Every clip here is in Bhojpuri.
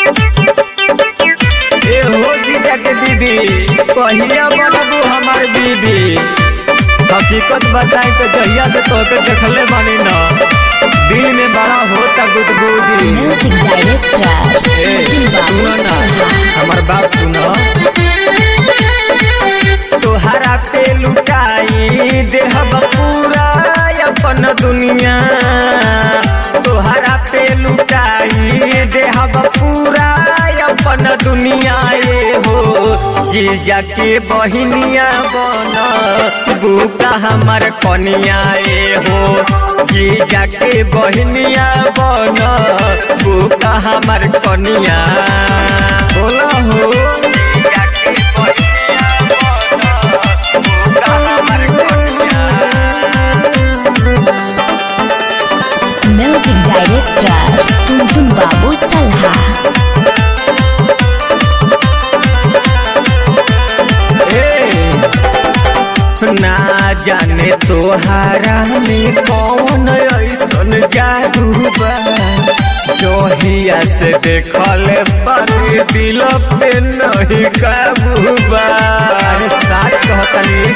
ए हो जीजा के दीदी कहिया बनबू हमार बीबी। हकीकत बताई तो जहिया से तोके देखले बानी न दिल में बड़ा होता गुदगुदी। म्यूजिक डायरेक्टर सुनो ना हमार बात सुनो। तोहरा पे लुटाई देहब पूरा अपन दुनिया। तोहरा पे लुटाई देहब पूरा अपन दुनिया। ये हो जीजा के बहिनिया बन बुका हमर कनिया। ये हो जीजा के बहिनिया बन बुका हमर कनिया। बोला हो जीजा के बहिनिया बन बुका हमर कनिया। म्यूजिक डायरेक्टर टुनटुन बाबू सल्हा। ना जाने तोहारा में कौन ऐसन जादू बा। जोहिया से देखल बानी दिल पे नहीं काबू बा। साथ कहतनी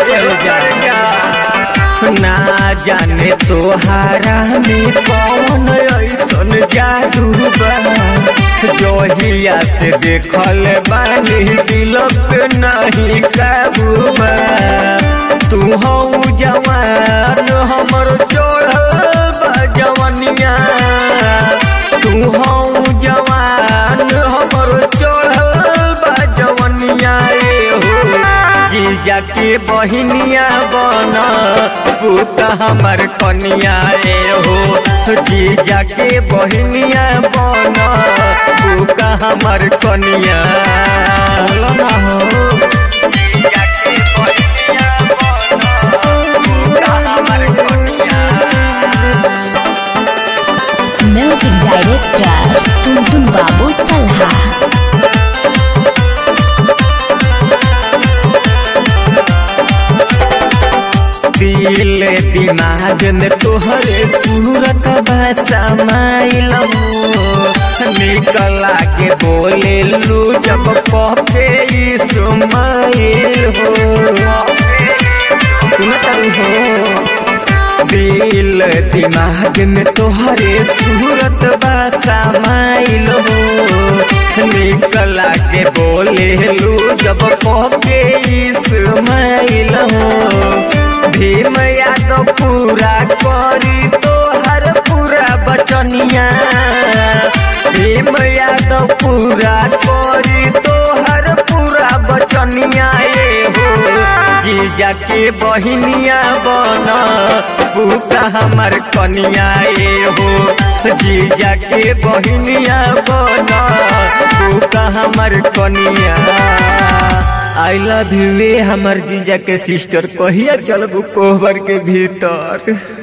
ना जाने तोहारा में कौन ऐसन जादू बा। जोहिया से देखल बानी दिल पे नहीं काबू बा। तू हऊ जवान हमर चढ़ल बा जवनिया। तू हऊ जवान हमर चढ़ल बा जवनिया। ए हो जीजा के बहिनिया बन पुता हमर कनिया। ए हो जीजा के बहिनिया बन पुता हमर कनिया। बोलो ना हो जीजा के बहिनिया म्यूजिक डायरेक्टर टुनटुन बाबू सल्हा। दिल दिमाग में तोहरे सूरत भाषा माइल निकला के बोले लू जब कहते इस्माइल हो। सुनता हो दिल दिमाग में तोहरे सूरत भाषा माइल हो। निकला के बोले लू जब कहते इस्माइल हो। भीम यादव पूरा करी तोहर पूरा बचनिया। भीम यादव पूरा करी तोहर पूरा बचनिया। ये हो जीजा के बहिनिया बन पुता हमर कनिया। ये हो जीजा के बहिनिया बन पुता हमर कनिया। आई लव यू हमर जीजा के सिस्टर कहिया चलबू कोहबर के भीतर।